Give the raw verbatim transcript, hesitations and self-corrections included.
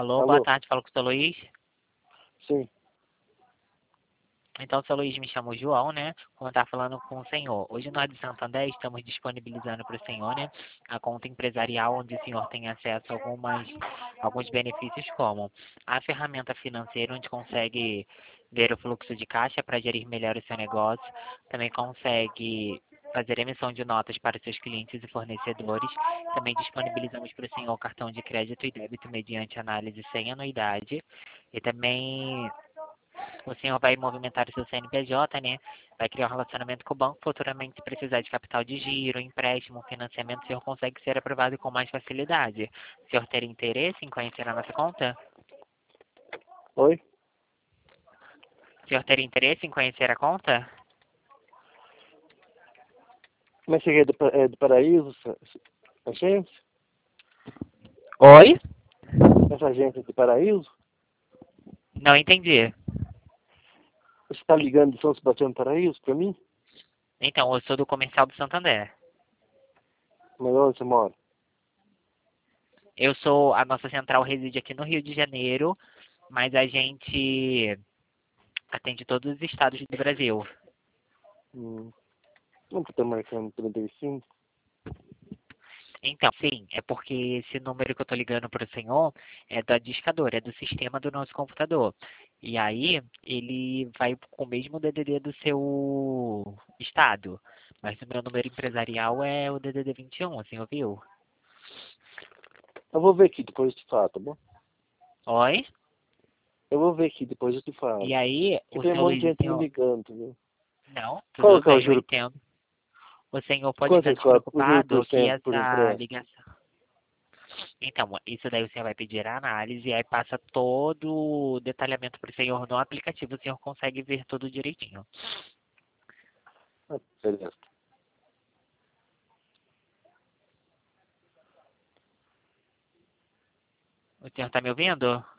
Alô, boa Alô? tarde, falo com o seu Luiz. Sim. Então, seu Luiz, me chamo João, né? Como eu estava falando com o senhor. Hoje nós de Santander estamos disponibilizando para o senhor, né? A conta empresarial onde o senhor tem acesso a algumas, alguns benefícios como a ferramenta financeira onde consegue ver o fluxo de caixa para gerir melhor o seu negócio. Também consegue fazer emissão de notas para seus clientes e fornecedores. Também disponibilizamos para o senhor cartão de crédito e débito mediante análise sem anuidade. E também o senhor vai movimentar o seu C N P J, né? Vai criar um relacionamento com o banco. Futuramente, se precisar de capital de giro, empréstimo, financiamento, o senhor consegue ser aprovado com mais facilidade. O senhor teria interesse em conhecer a nossa conta? Oi? O senhor teria interesse em conhecer a conta? Mas você é do, Pa- é do Paraíso, essa essa agência? Oi? Essa agência é do Paraíso? Não entendi. Você está ligando de São Sebastião do Paraíso para mim? Então, eu sou do Comercial do Santander. Mas onde você mora? Eu sou, a nossa central reside aqui no Rio de Janeiro, mas a gente atende todos os estados do Brasil. Hum. Não está marcando trinta e cinco? Então, sim, é porque esse número que eu tô ligando para o senhor é da discadora, é do sistema do nosso computador. E aí, ele vai com o mesmo D D D do seu estado. Mas o meu número empresarial é o D D D vinte e um, assim, ouviu? Eu vou ver aqui, depois eu te falo, tá bom? Oi? Eu vou ver aqui, depois eu te falo. E aí, Porque o tem um seu monte de Luiz, o gente me senhor... ligando, entendeu? Não, Qual tudo que é o bem, eu juro? entendo. O senhor pode Quanto ficar é que cobra o juro por despreocupado que cento por essa empréstimo? ligação... Então, isso daí o senhor vai pedir a análise e aí passa todo o detalhamento para o senhor no aplicativo, o senhor consegue ver tudo direitinho. Ah, beleza. O senhor está me ouvindo?